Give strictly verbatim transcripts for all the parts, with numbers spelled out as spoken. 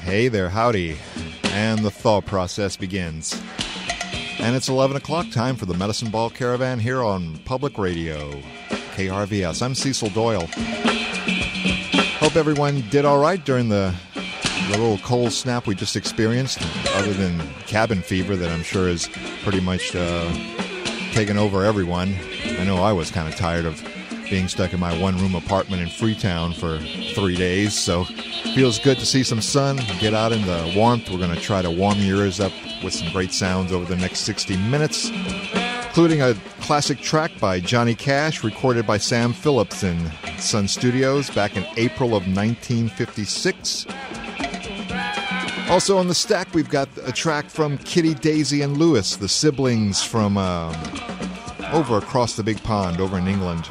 Hey there, howdy. And the thaw process begins. And it's eleven o'clock, time for the Medicine Ball Caravan here on Public Radio, K R V S. I'm Cecil Doyle. Hope everyone did all right during the, the little cold snap we just experienced, other than cabin fever that I'm sure is pretty much uh, taken over everyone. I know I was kind of tired of being stuck in my one-room apartment in Freetown for three days, so feels good to see some sun, get out in the warmth. We're going to try to warm your ears up with some great sounds over the next sixty minutes, including a classic track by Johnny Cash, recorded by Sam Phillips in Sun Studios back in April of nineteen fifty-six. Also on the stack, we've got a track from Kitty, Daisy, and Lewis, the siblings from um, over across the big pond, over in England.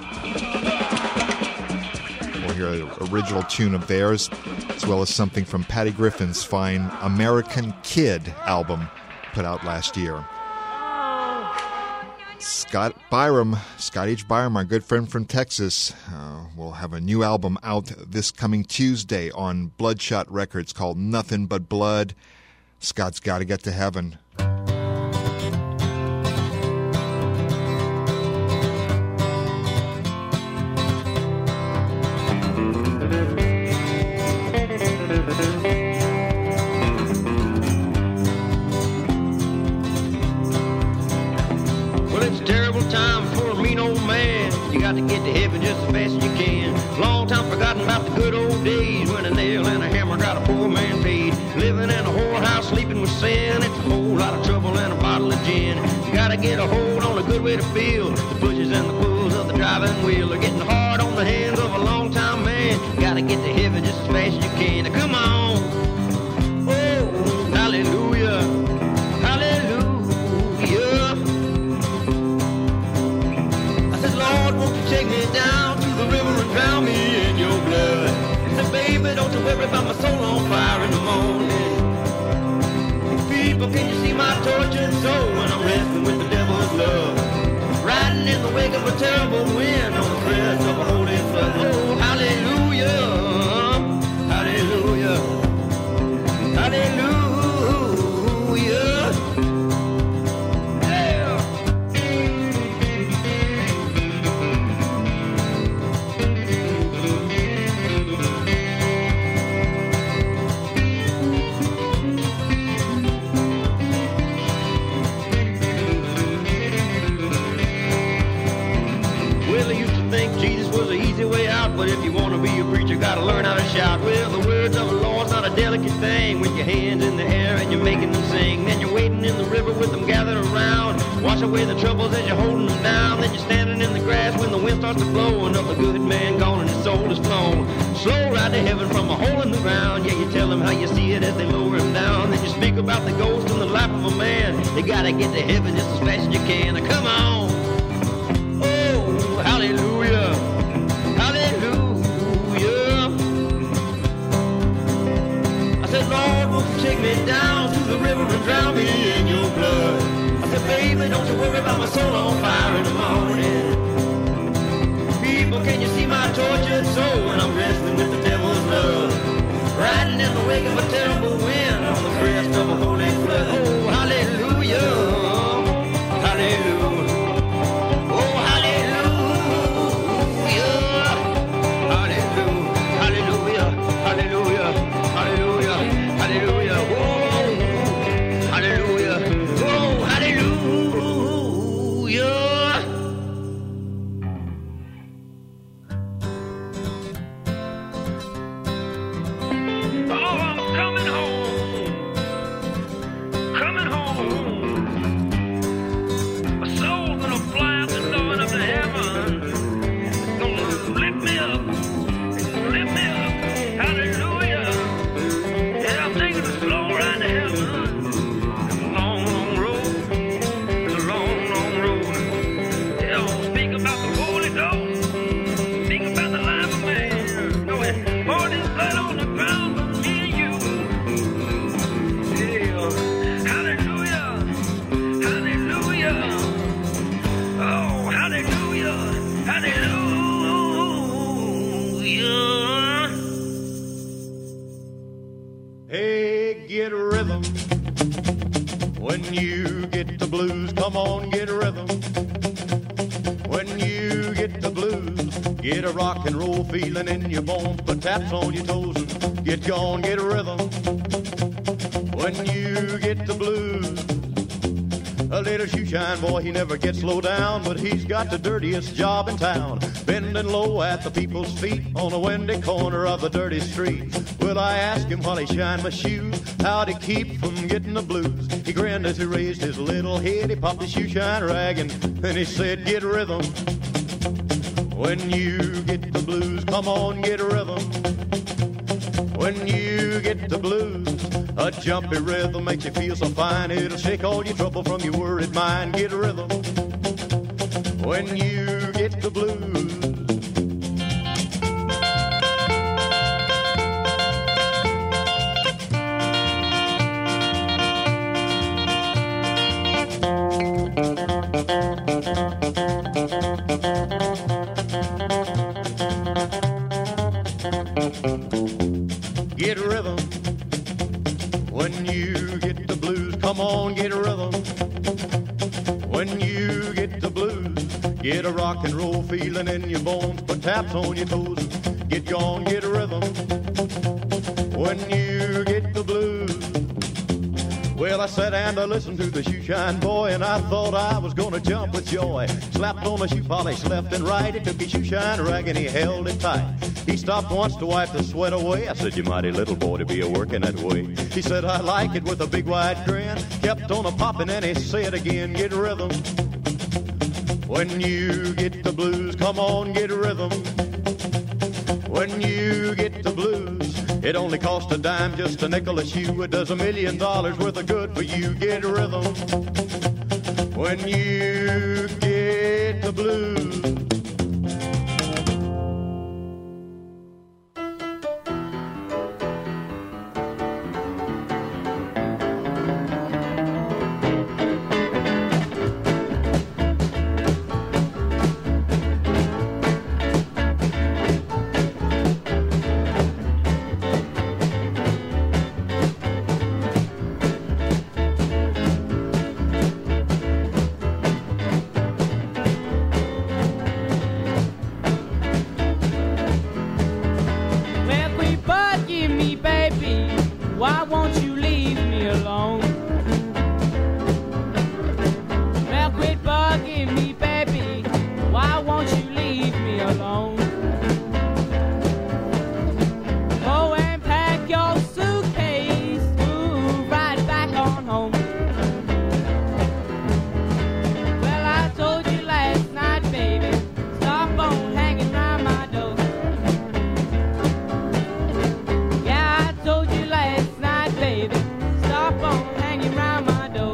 We'll hear an original tune of theirs, as well as something from Patty Griffin's fine American Kid album put out last year. Scott Byram, Scott H. Byram, our good friend from Texas, uh, will have a new album out this coming Tuesday on Bloodshot Records called Nothing But Blood. Scott's Gotta Get to Heaven. To get to heaven just as fast as you can. Long time forgotten about the good old days when a nail and a hammer got a poor man paid. Living in a whorehouse, sleeping with sin. It's a whole lot of trouble and a bottle of gin. You gotta get a hold on a good way to feel. The pushes and the pulls of the driving wheel are getting hard on the hands of a long time man. You gotta get to heaven just as fast as you can. Now come on. Oh, hallelujah. Hallelujah. Lord, won't you take me down to the river and drown me in your blood? I said, baby, don't you worry about my soul on fire in the morning. People, can you see my tortured soul when I'm wrestling with the devil's love? Riding in the wake of a terrible wind on the crest of a holy flood. Oh, hallelujah, hallelujah, hallelujah. But if you want to be a preacher, gotta learn how to shout. Well, the words of the Lord's not a delicate thing. With your hands in the air and you're making them sing. Then you're waiting in the river with them gathered around. Wash away the troubles as you're holding them down. Then you're standing in the grass when the wind starts to blow. Another good man gone and his soul is flown. Slow ride to heaven from a hole in the ground. Yeah, you tell them how you see it as they lower him down. Then you speak about the ghost in the life of a man. You gotta get to heaven just as fast as you can. Now come on. Oh, hallelujah. I said, Lord, won't you take me down to the river and drown me in your blood? I said, baby, don't you worry about my soul on fire in the morning. People, can you see my tortured soul when I'm wrestling with the devil's love? Riding in the wake of a terrible wind on the crest of a holy flood. Oh, hallelujah, hallelujah. get rhythm. When you get the blues, come on, get rhythm. When you get the blues, get a rock and roll feeling in your bones, put taps on your toes and get gone, get a rhythm. When you get the blues, a little shoeshine boy, he never gets low down, but he's got the dirtiest job in town, bending low at the people's feet on a windy corner of the dirty street. Well, I asked him while he shined my shoes, how'd he keep from getting the blues? He grinned as he raised his little head, he popped his shoeshine rag and then he said, get rhythm. When you get the blues, come on, get rhythm. When you get the blues, a jumpy rhythm makes you feel so fine, it'll shake all your trouble from your worried mind. Get a rhythm when you get the blues. Get a rhythm when you get the blues. Come on, get a rhythm when you get the blues. Get a rock and roll feeling in your bones, put taps on your toes, get gone, get a rhythm when you get the blues. Well, I sat and I listened to the shoeshine boy, and I thought I was gonna jump with joy. Slapped on the shoe polish left and right, he took his shoeshine rag and he held it tight. He stopped once to wipe the sweat away. I said, you mighty little boy to be a-working that way. He said, I like it, with a big wide grin. Kept on a-popping and he said again, get rhythm. When you get the blues, come on, get rhythm. When you get the blues, it only costs a dime, just a nickel a shoe. It does a million dollars worth of good for you. Get rhythm. When you get the blues. Why won't you leave me alone? Well, quit bugging me, baby. Why won't you leave me alone? Go and pack your suitcase, move right back on home. Well, I told you last night, baby, stop on hanging round my door. Yeah, I told you last night, baby, stop on hanging round my door.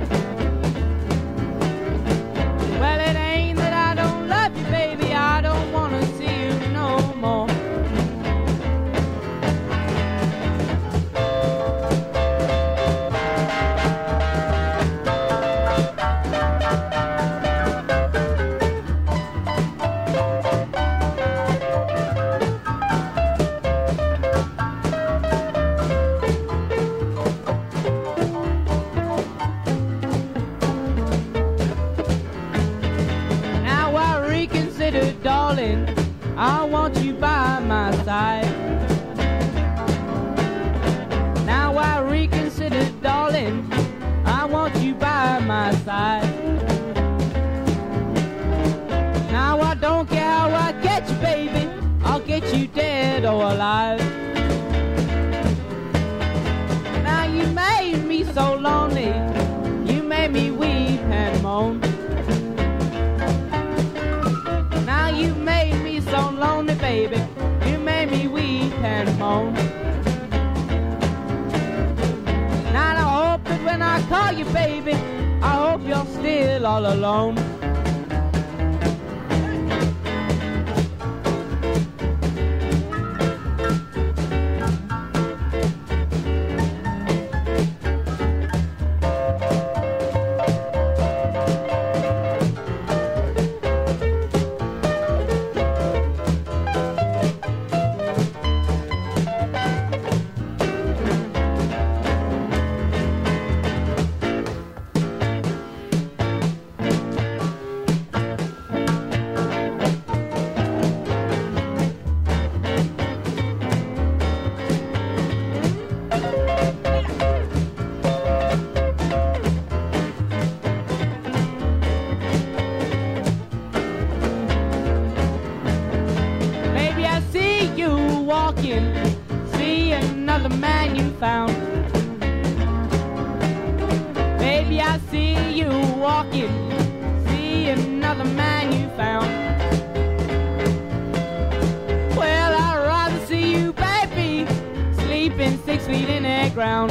Well, it ain't that I don't love you, baby, I don't wanna see you no more. Now I reconsider, darling, I want you by my side. Now I reconsider, darling, I want you by my side. Now I don't care how I get you, baby, I'll get you dead or alive. Now you made me so lonely, you made me weep and moan. Now you made me so lonely, baby, you made me weep and moan. Now I hope that when I call you, baby, I hope you're still all alone. walking, see another man you found. Baby, I see you walking, see another man you found. Well, I'd rather see you, baby, sleeping six feet in the ground.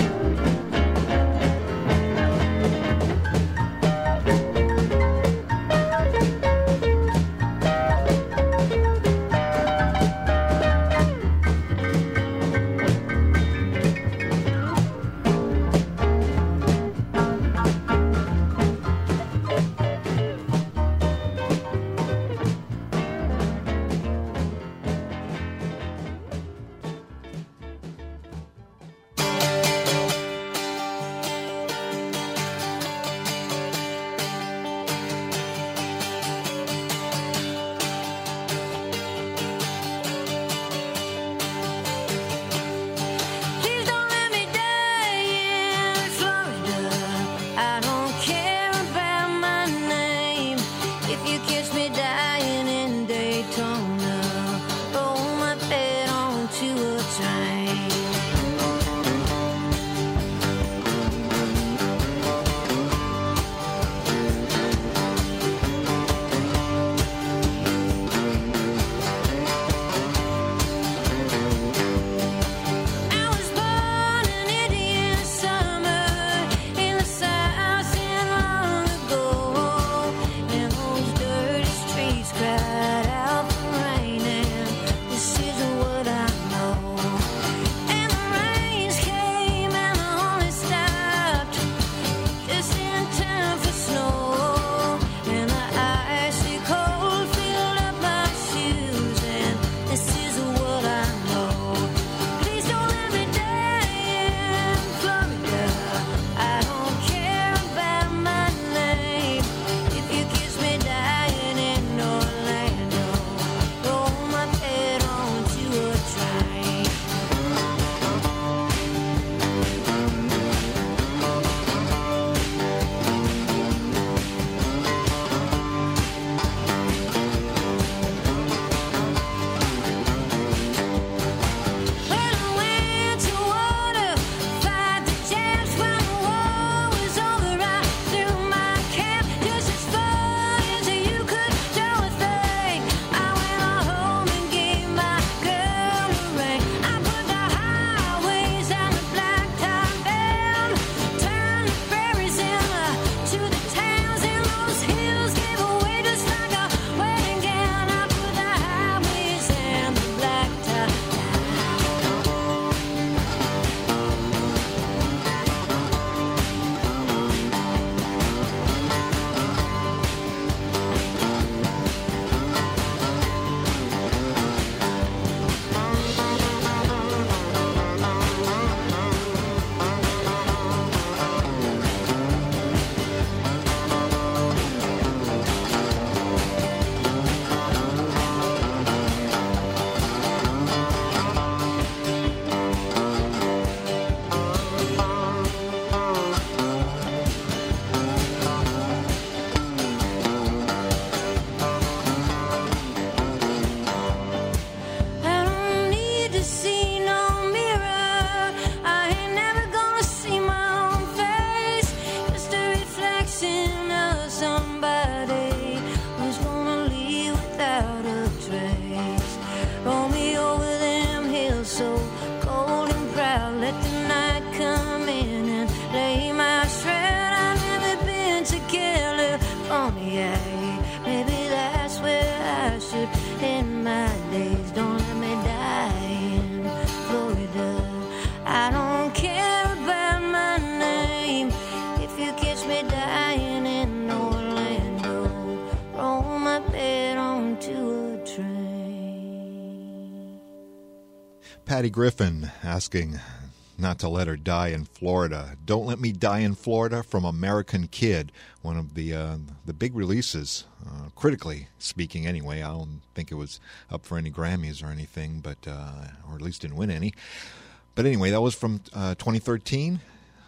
Patty Griffin asking not to let her die in Florida. Don't Let Me Die in Florida from American Kid, one of the uh, the big releases, uh, critically speaking anyway. I don't think it was up for any Grammys or anything, but uh, or at least didn't win any. But anyway, that was from uh, twenty thirteen.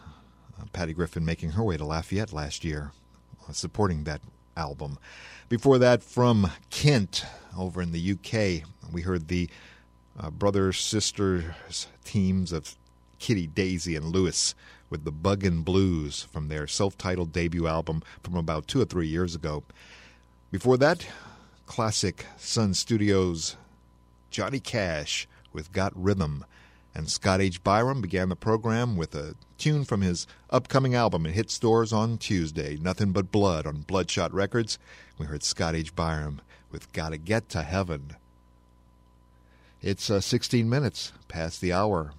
Uh, Patty Griffin making her way to Lafayette last year, uh, supporting that album. Before that, from Kent over in the U K, we heard the uh, brother-sisters teams of Kitty, Daisy, and Lewis with the Buggin' Blues from their self-titled debut album from about two or three years ago. Before that, classic Sun Studios Johnny Cash with Got Rhythm. And Scott H. Byram began the program with a tune from his upcoming album. It hit stores on Tuesday, Nothing But Blood on Bloodshot Records. We heard Scott H. Byram with Gotta Get to Heaven. It's uh, sixteen minutes past the hour.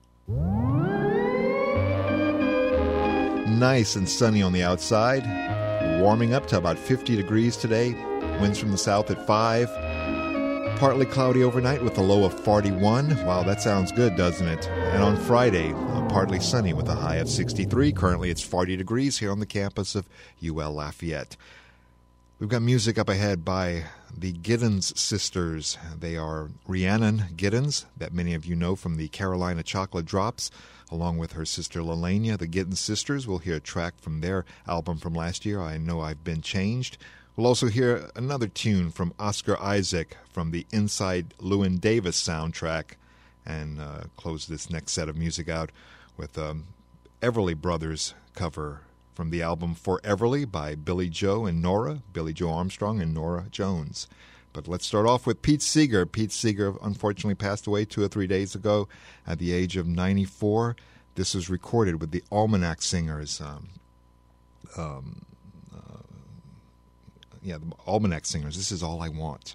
Nice and sunny on the outside. Warming up to about fifty degrees today. Winds from the south at five. Partly cloudy overnight with a low of forty-one. Wow, that sounds good, doesn't it? And on Friday, uh, partly sunny with a high of sixty-three. Currently, it's forty degrees here on the campus of U L Lafayette. We've got music up ahead by the Giddens sisters. They are Rhiannon Giddens, that many of you know from the Carolina Chocolate Drops, along with her sister Lelania. The Giddens sisters, we'll hear a track from their album from last year, I Know I've Been Changed. We'll also hear another tune from Oscar Isaac from the Inside Llewyn Davis soundtrack, and uh, close this next set of music out with um, Everly Brothers cover from the album For Everly by Billy Joe and Nora, Billy Joe Armstrong and Nora Jones. But let's start off with Pete Seeger. Pete Seeger unfortunately passed away two or three days ago at the age of ninety-four. This was recorded with the Almanac Singers. Um, um, uh, yeah, the Almanac Singers. This is All I Want.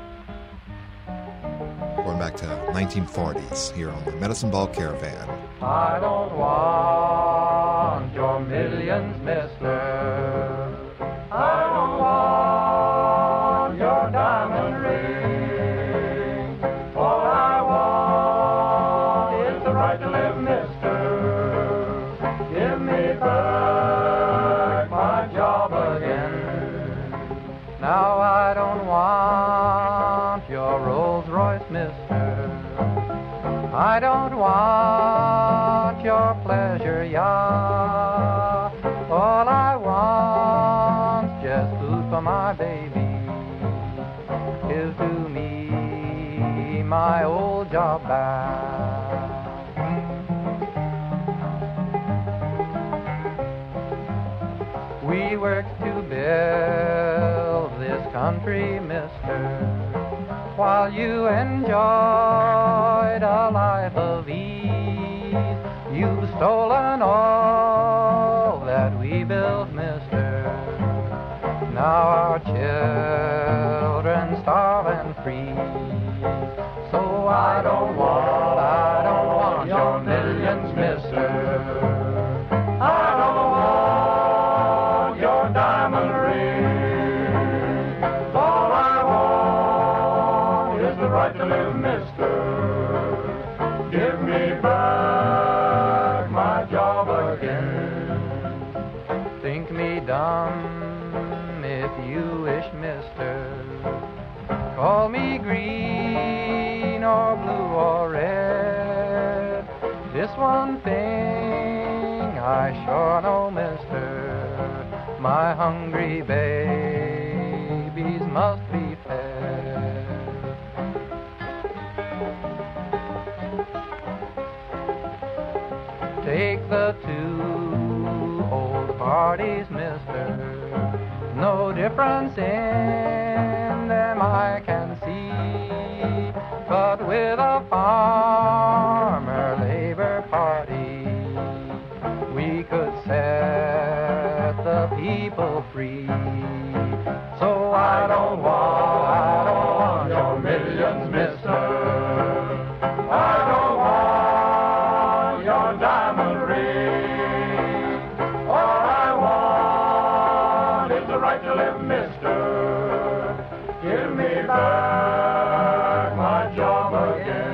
Going back to nineteen forties here on the Medicine Ball Caravan. I don't want your millions, mister. I don't want your diamond ring. All I want is the right to live, mister. Give me back my job again. Now I don't want your Rolls Royce, mister. I don't want your pleasure yacht. All I want's just food for my baby. Give to me my old job back. We worked to build this country, mister, while you enjoyed a life of ease. You've stolen all that we built, mister. Now our children starve and freeze. So I don't want, I don't want your millions, mister. I don't want your diamond ring. All I want is the right to live, mister. Give me back my job again. Think me dumb if you wish, mister. Call me green or blue or red. This one thing I sure know, mister. My hungry babies must be fed. Take the two old parties, mister. No difference in them I can see. But with a farmer labor party, we could set the people free. So I don't want, I don't want your millions, mister. I don't want your diamond ring. All I want is the right to live, mister. Give me back my job again.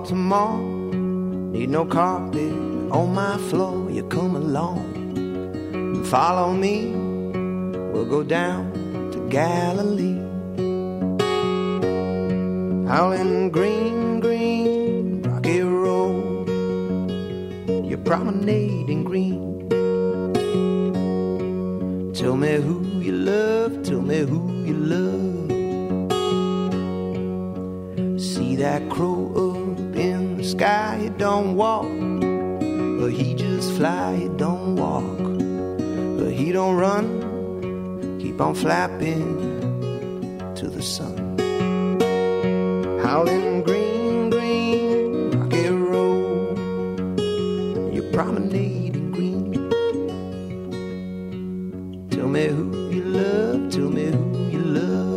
Baltimore. Need no carpet on my floor. You come along and follow me. We'll go down to Galilee. Out in green, green, rocky road. You promenade in green. Tell me who you love, tell me who you love. See that crow up in the sky, he don't walk, but he just fly, he don't walk, but he don't run, keep on flapping to the sun. Howling green, green, rocky road, you promenade in green. Tell me who you love, tell me who you love.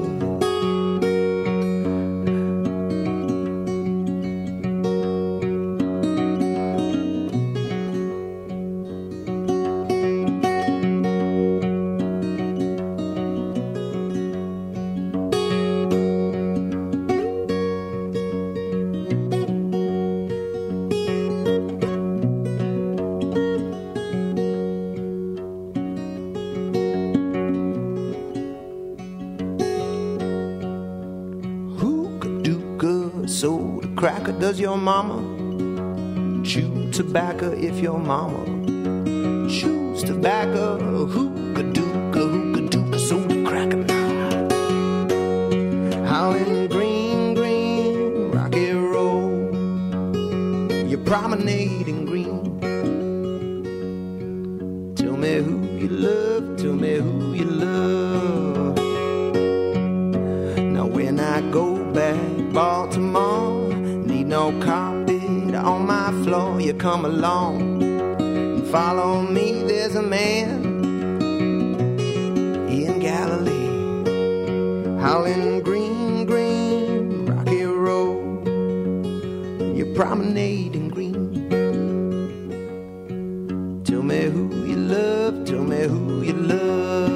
Does your mama chew tobacco? If your mama chews tobacco, hookah-dooka, hookah-dooka, soda cracker now. Howling green, green, rocky road, you promenade in green. Tell me who you love, tell me who you love. Now when I go back Baltimore, no carpet on my floor. You come along and follow me. There's a man in Galilee, howling green, green, rocky road. You promenade in green. Tell me who you love, tell me who you love.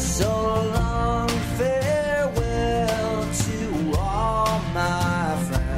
So long, farewell to all my friends.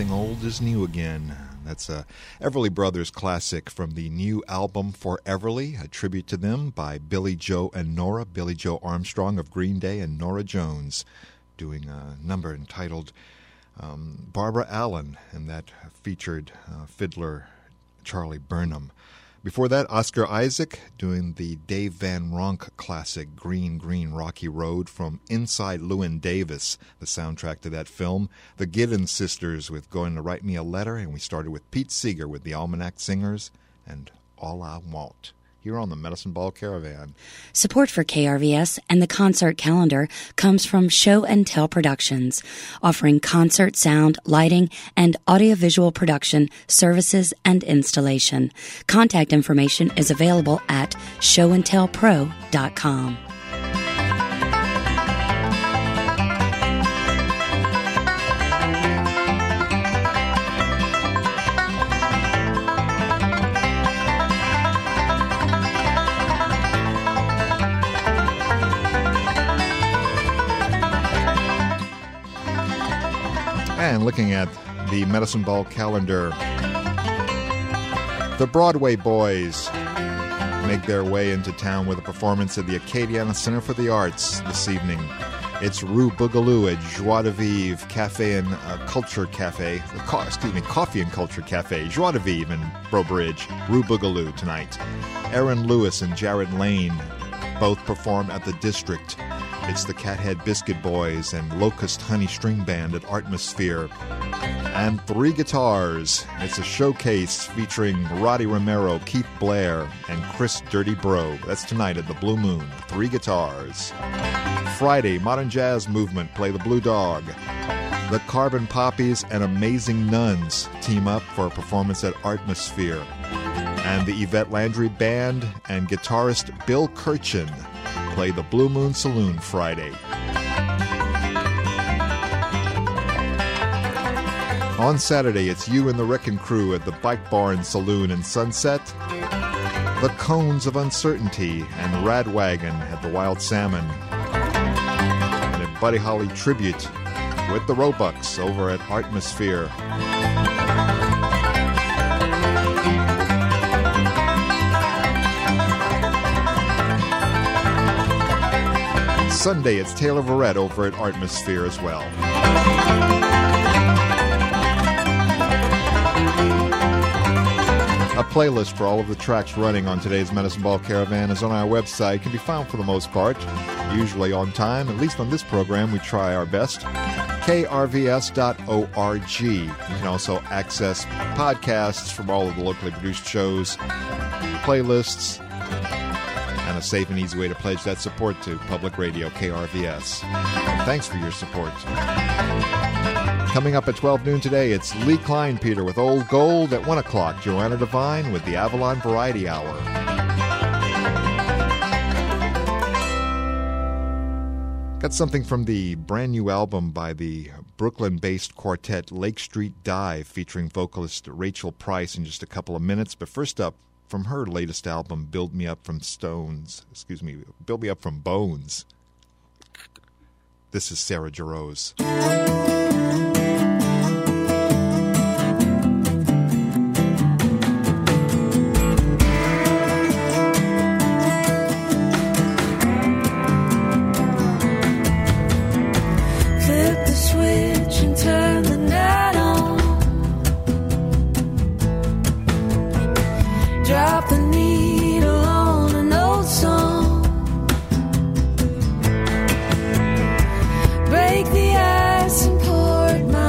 Everything Old is New Again. That's a Everly Brothers classic from the new album For Everly, a tribute to them by Billy Joe and Nora, Billy Joe Armstrong of Green Day and Nora Jones, doing a number entitled um, Barbara Allen, and that featured uh, fiddler Charlie Burnham. Before that, Oscar Isaac doing the Dave Van Ronk classic Green, Green, Rocky Road from Inside Llewyn Davis, the soundtrack to that film. The Giddens Sisters with Going to Write Me a Letter, and we started with Pete Seeger with the Almanac Singers and All I Want, here on the Medicine Ball Caravan. Support for K R V S and the concert calendar comes from Show and Tell Productions, offering concert sound, lighting, and audiovisual production services and installation. Contact information is available at show and tell pro dot com. And looking at the Medicine Ball calendar, the Broadway Boys make their way into town with a performance at the Acadiana Center for the Arts this evening. It's Rue Boogaloo at Joie de Vivre Cafe and uh, Culture Cafe, uh, excuse me, Coffee and Culture Cafe, Joie de Vivre in Breaux Bridge, Rue Boogaloo tonight. Aaron Lewis and Jared Lane both perform at the District. It's the Cathead Biscuit Boys and Locust Honey String Band at Artmosphere. And Three Guitars. It's a showcase featuring Roddy Romero, Keith Blair, and Chris Dirty Bro. That's tonight at the Blue Moon. Three Guitars. Friday, Modern Jazz Movement play the Blue Dog. The Carbon Poppies and Amazing Nuns team up for a performance at Artmosphere. And the Yvette Landry Band and guitarist Bill Kirchen play the Blue Moon Saloon Friday. On Saturday, it's You and the Wrecking Crew at the Bike Barn Saloon in Sunset. The Cones of Uncertainty and Radwagon at the Wild Salmon. And a Buddy Holly tribute with the Roebucks over at Artmosphere. Sunday, it's Taylor Verrett over at Artmosphere as well. A playlist for all of the tracks running on today's Medicine Ball Caravan is on our website. It can be found for the most part, usually on time. At least on this program, we try our best. K R V S dot org. You can also access podcasts from all of the locally produced shows, playlists, and a safe and easy way to pledge that support to Public Radio, K R V S. And thanks for your support. Coming up at twelve noon today, it's Lee Kleinpeter with Old Gold. At one o'clock, Joanna Devine with the Avalon Variety Hour. Got something from the brand new album by the Brooklyn-based quartet Lake Street Dive, featuring vocalist Rachel Price in just a couple of minutes. But first up, from her latest album, Build Me Up From Stones, excuse me, Build Me Up From Bones. This is Sarah Jarosz. Flip the switch and turn the night on. Drop the needle on an old song. Break the ice and pour it my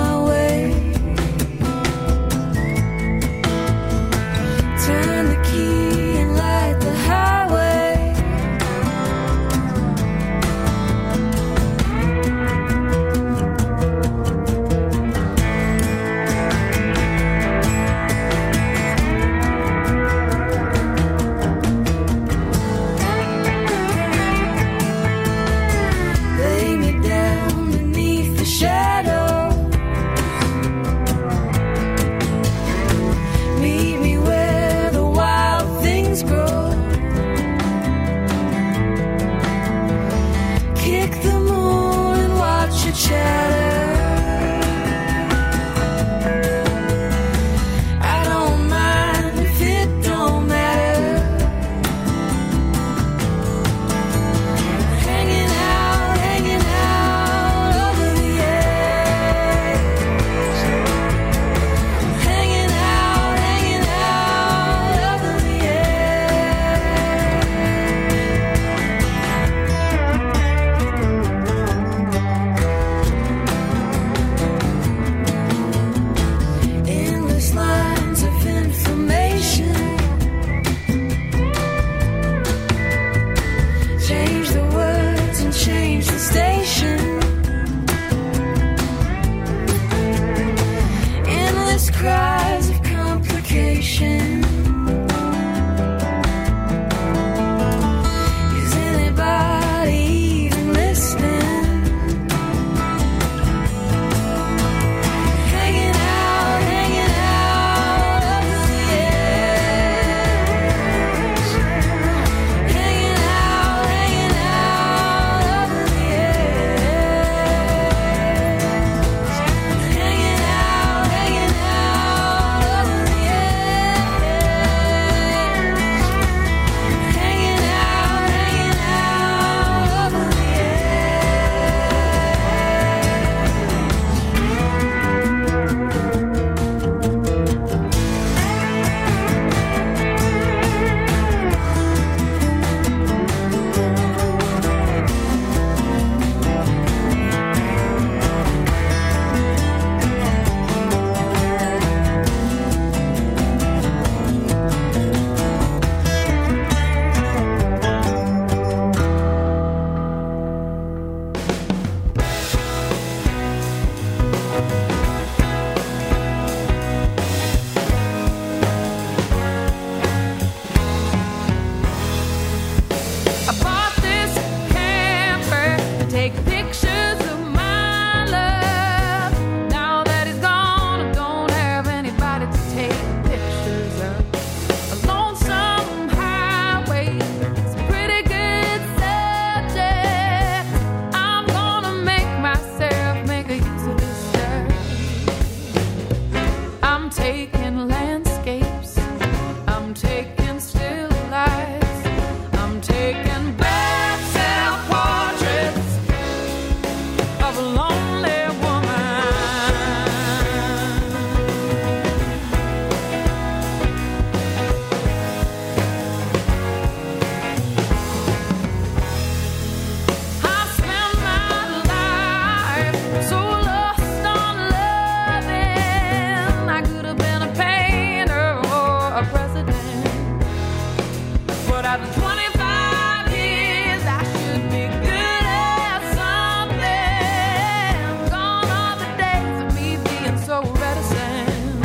But after twenty-five years, I should be good at something. Gone are the days of me being so reticent.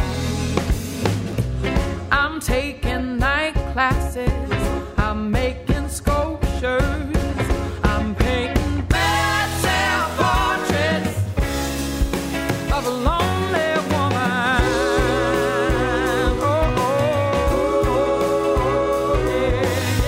I'm taking night classes. I'm making sculptures. I'm painting bad self-portraits of a lonely woman. Oh, oh, yeah,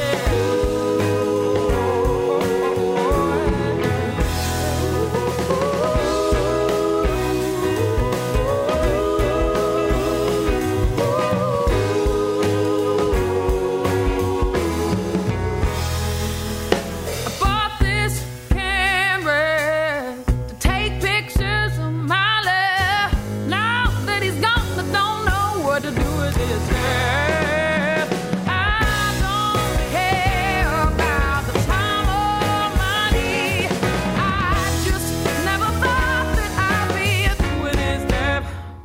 I bought this camera to take pictures of my love. Now that he's gone, I don't know what to do with his hair. I don't care about the time or money. I just never thought that I'd be through with his step.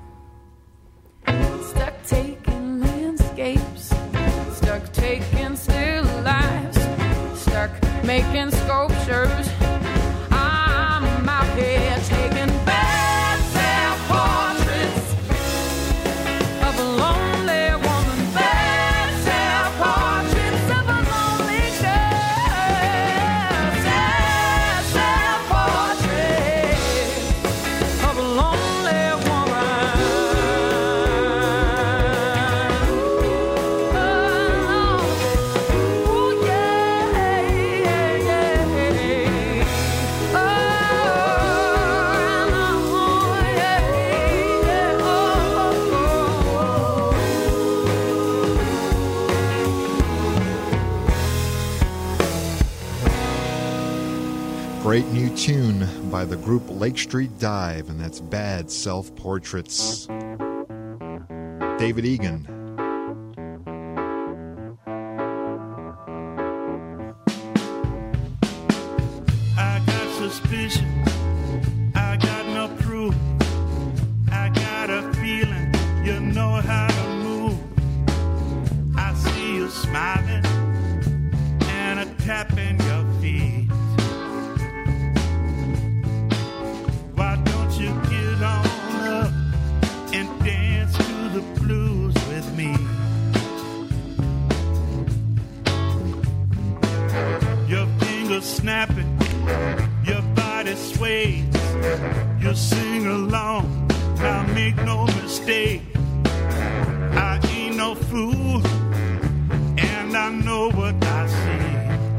Stuck taking landscapes, stuck taking still lives, stuck making sculptures. I'm out here taking bad self-portraits of a lonely woman. Bad self-portraits of a lonely girl. Sad self-portraits of a lonely woman. Oh, yeah, yeah, yeah. Oh, yeah, yeah. Oh, Great new tune by the group Lake Street Dive, and that's Bad Self-Portraits. David Egan. I got suspicion, I got no proof. I got a feeling you know how to move. I see you smiling and a tap in your feet. Why don't you get on up and dance to the blues with me? Your fingers snapping, your body sways. You sing along, now make no mistake. I ain't no fool, and I know what I see.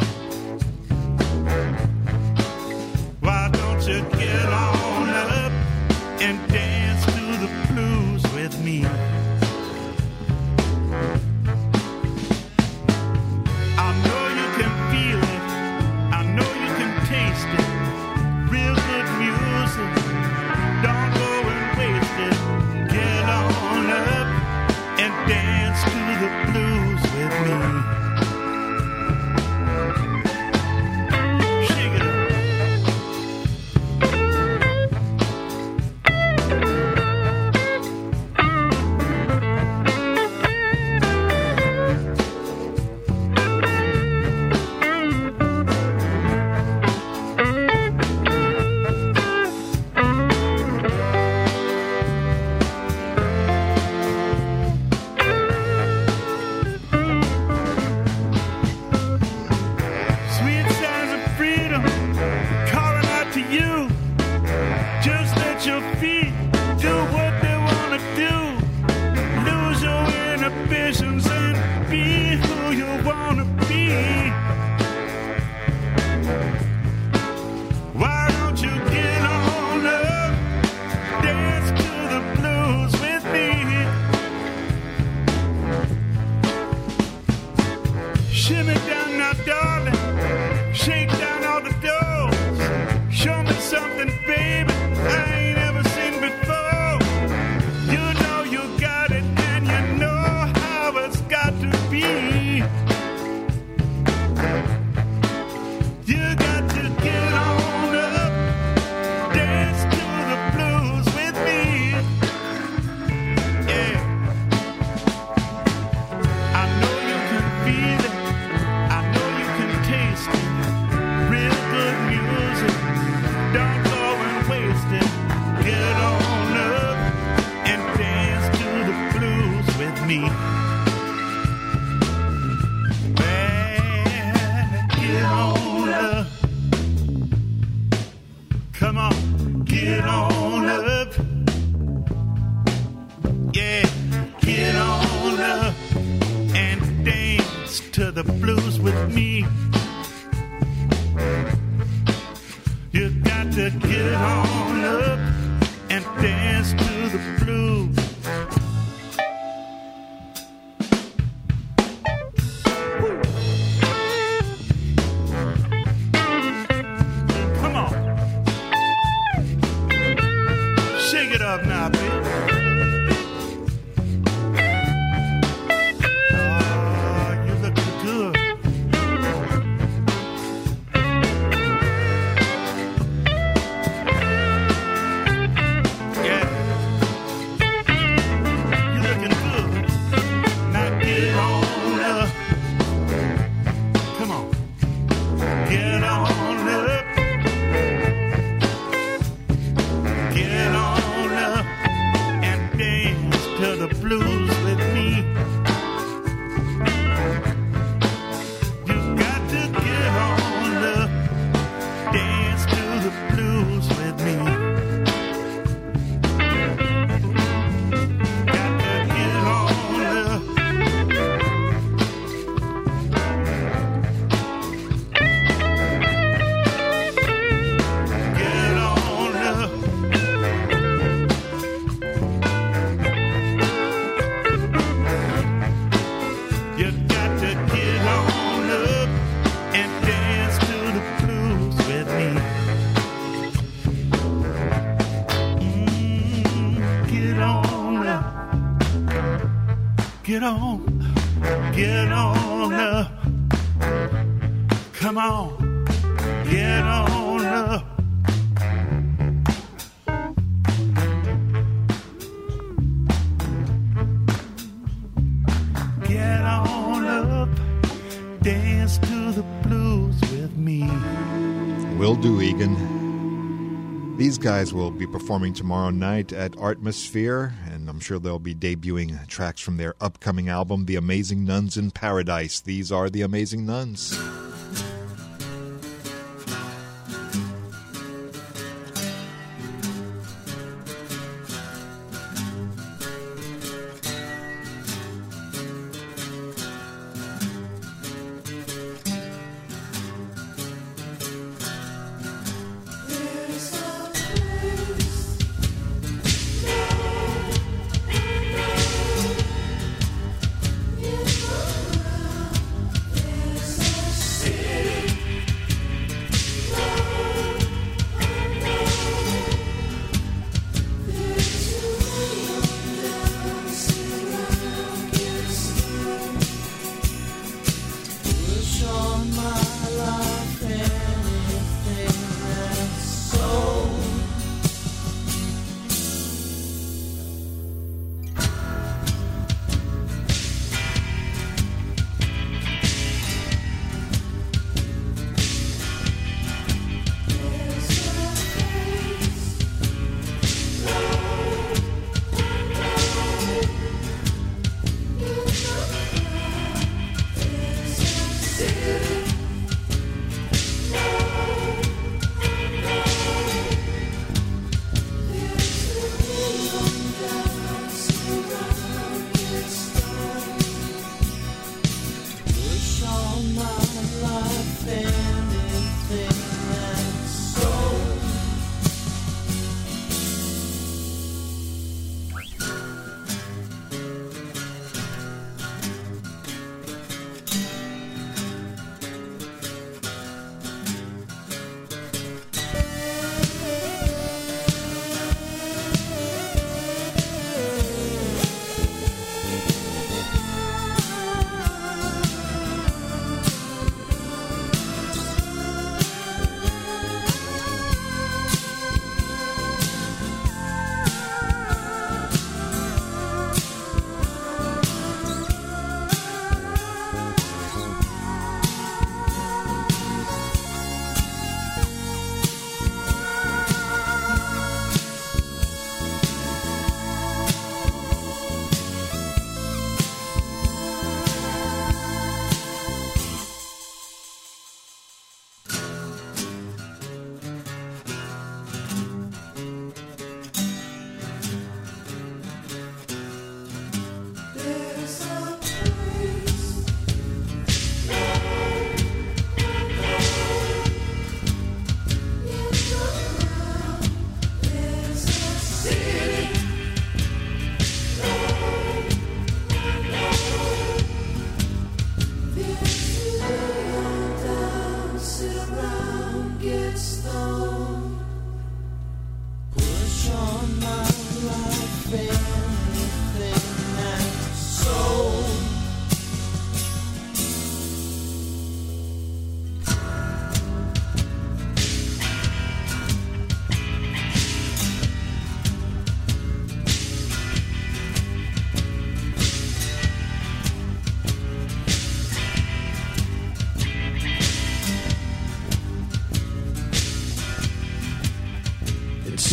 Why don't you get on up and dance to the blues with me? I know you can feel it, I know you can taste it. Real good music, don't go and waste it. Get on up and dance to the blues with me. Shake it up. Sweet sounds of freedom calling out to you. Just let your feet do what they want to do. Lose your inhibitions and be who you want to be. Why don't you get on up, dance to the blues with me? Shimmy down now, darling. Shake down all the doors. Show me something, baby, I ain't ever seen before. You know you got it, and you know how it's got to be. You got to get on up, dance to the blues with me. Yeah. I know you can feel it, the blues with me. You got to get on up and dance to the blues. Come on. Shake it up now, baby. Get on, get on up. Come on, get on up. Get on up, dance to the blues with me. Will do, Egan. These guys will be performing tomorrow night at Artmosphere, and I'm sure they'll be debuting tracks from their upcoming album, The Amazing Nuns in Paradise. These are The Amazing Nuns.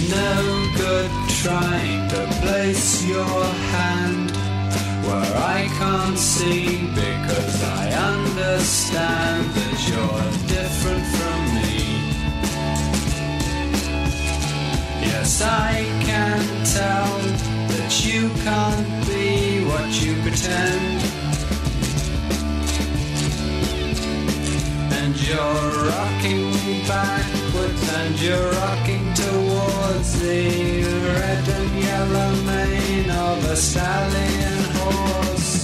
no good trying to place your hand where I can't see, because I understand that you're different from me. Yes, I can tell that you can't be what you pretend, and you're rocking backwards and you're rocking towards the red and yellow mane of a stallion horse.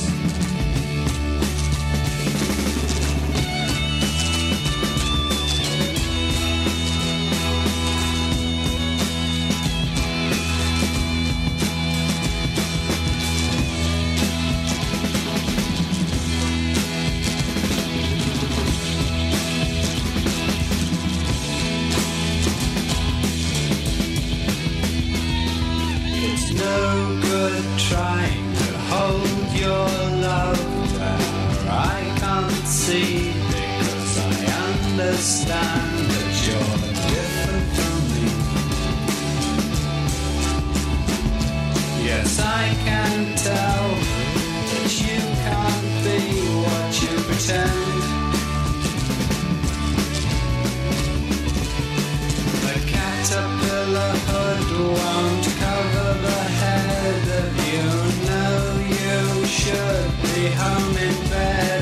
Trying to hold your love where I can't see, because I understand that you're different from me. Yes, I can tell that you can't be what you pretend. The caterpillar hood won't cover the head of you. Know you should be home in bed.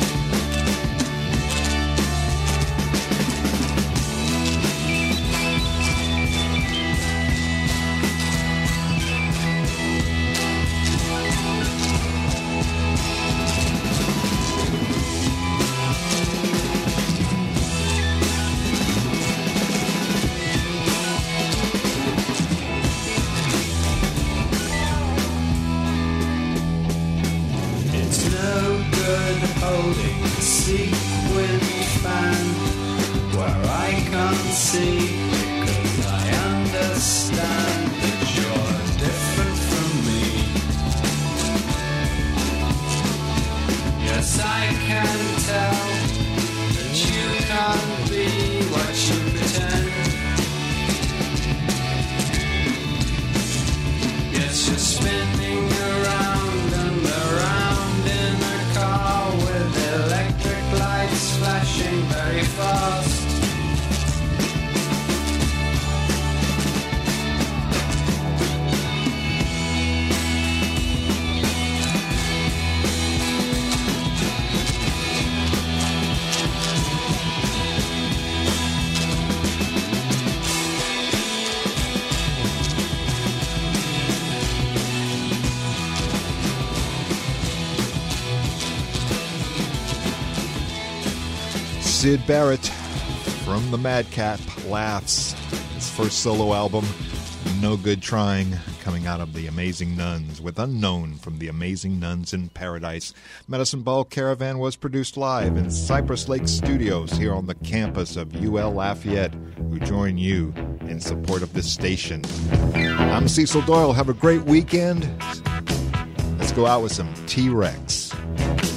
Holding a sequin fan where I can't see, because I understand that you're different from me. Yes, I can tell that you can't be what you pretend. Yes, you're spinning around and around in a car with electric lights flashing very fast. Syd Barrett from the Madcap Laughs, his first solo album, No Good Trying, coming out of the Amazing Nuns with Unknown from the Amazing Nuns in Paradise. Medicine Ball Caravan was produced live in Cypress Lake Studios here on the campus of U L Lafayette, who join you in support of this station. I'm Cecil Doyle. Have a great weekend. Let's go out with some T-Rex.